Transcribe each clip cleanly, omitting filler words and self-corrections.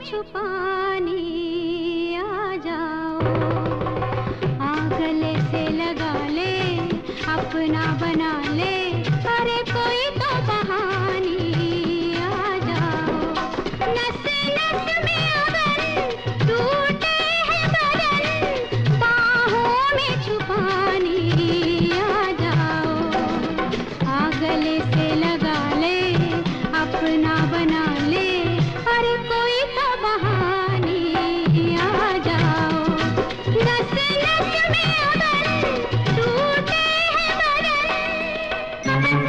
छुपाने आ जाओ। आ गले से लगा ले, अपना बना ले, अरे कोई तो बहाने आ जाओ। नस नस में अगर टूटे हैं बदन, बाहों में छुपाने आ जाओ। आ गले से लगा ले, अपना बना ले, अरे कोई तो बहाने आ जाओ। नस नस में अगर टूटे हैं बदन।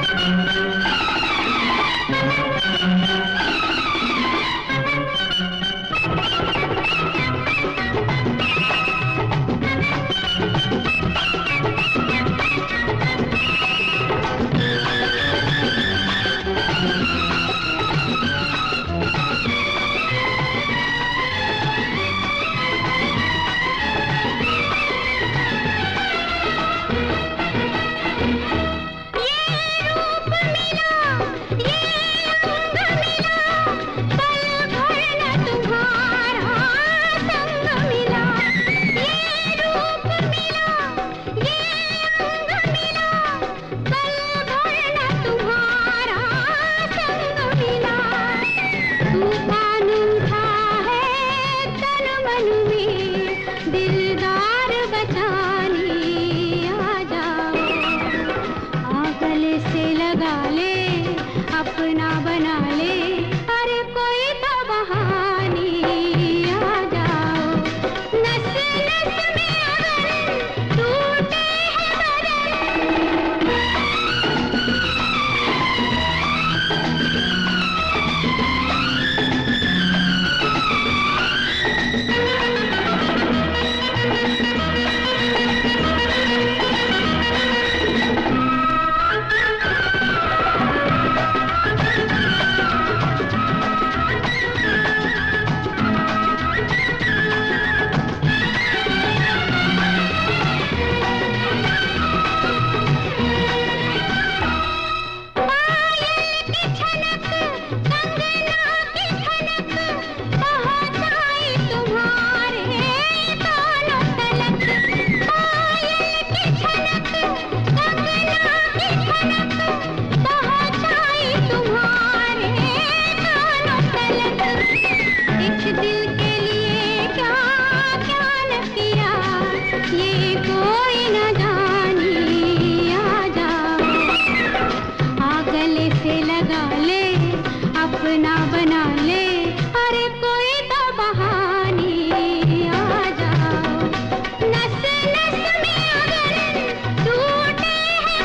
दिलदार बचाने आ जाओ। आ गले से लगा ले, अपना बना ले, अरे कोई तो बहाने आ जाओ। नस नस में अगर टूटे हैं बदन। अपना बना ले, अरे कोई तो बहाने आ जाओ। नस नस में अगर टूटे हैं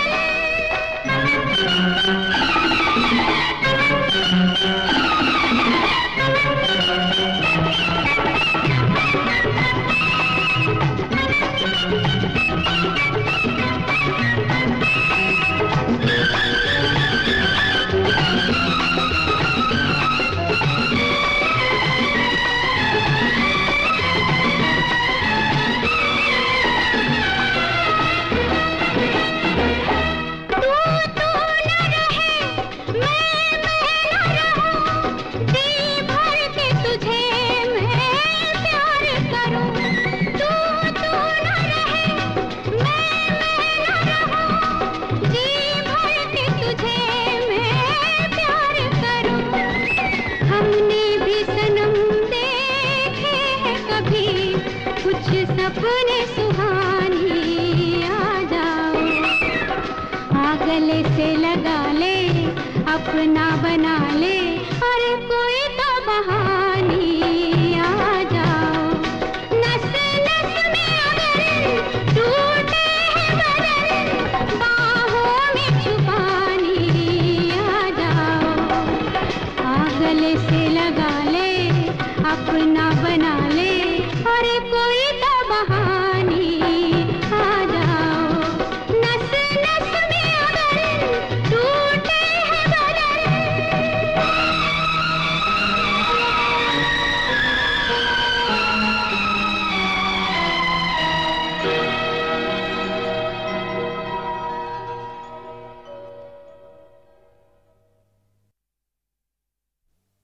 सपने सुहाने आ जाओ। आ गले से लगा ले, अपना बना ले, अरे कोई तो बहाने आ जाओ। नस नस में अगर टूटे हैं बदन, बाहों में छुपाने आ जाओ। आ गले से लगा ले, अपना बना